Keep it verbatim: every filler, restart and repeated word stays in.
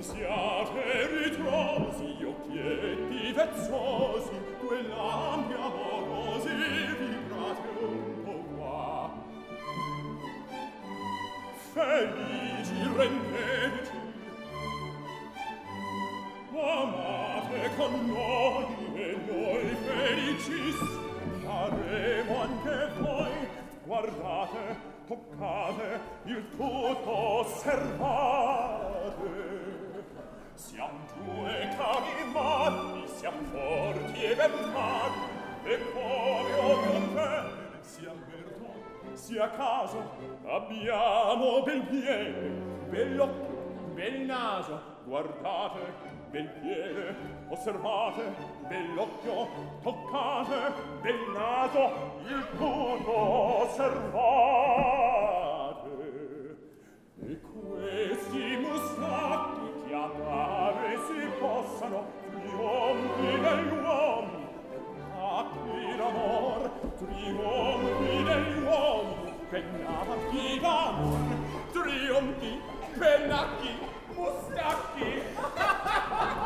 siate ritrosi, occhietti vezzosi, due lampi amorosi, vibrate un po' qua. Felici rendeteci, amate con noi e noi felicis saremo anche voi. Guardate, toccate, il tutto osservate. Siam due cani matti, siam forti e ben fatti, e come ovvio te, siam vertò, sia caso, abbiamo bel piede, bell'occhio, bel naso, guardate, bel piede, osservate, bell'occhio, toccate, bel naso, il tutto osservate. E questi mustacchi chiamare si possano trionfi degli uomini, atti d'amor, trionfi degli uomini, pennacchi d'amor, trionfi, pennacchi, mustacchi.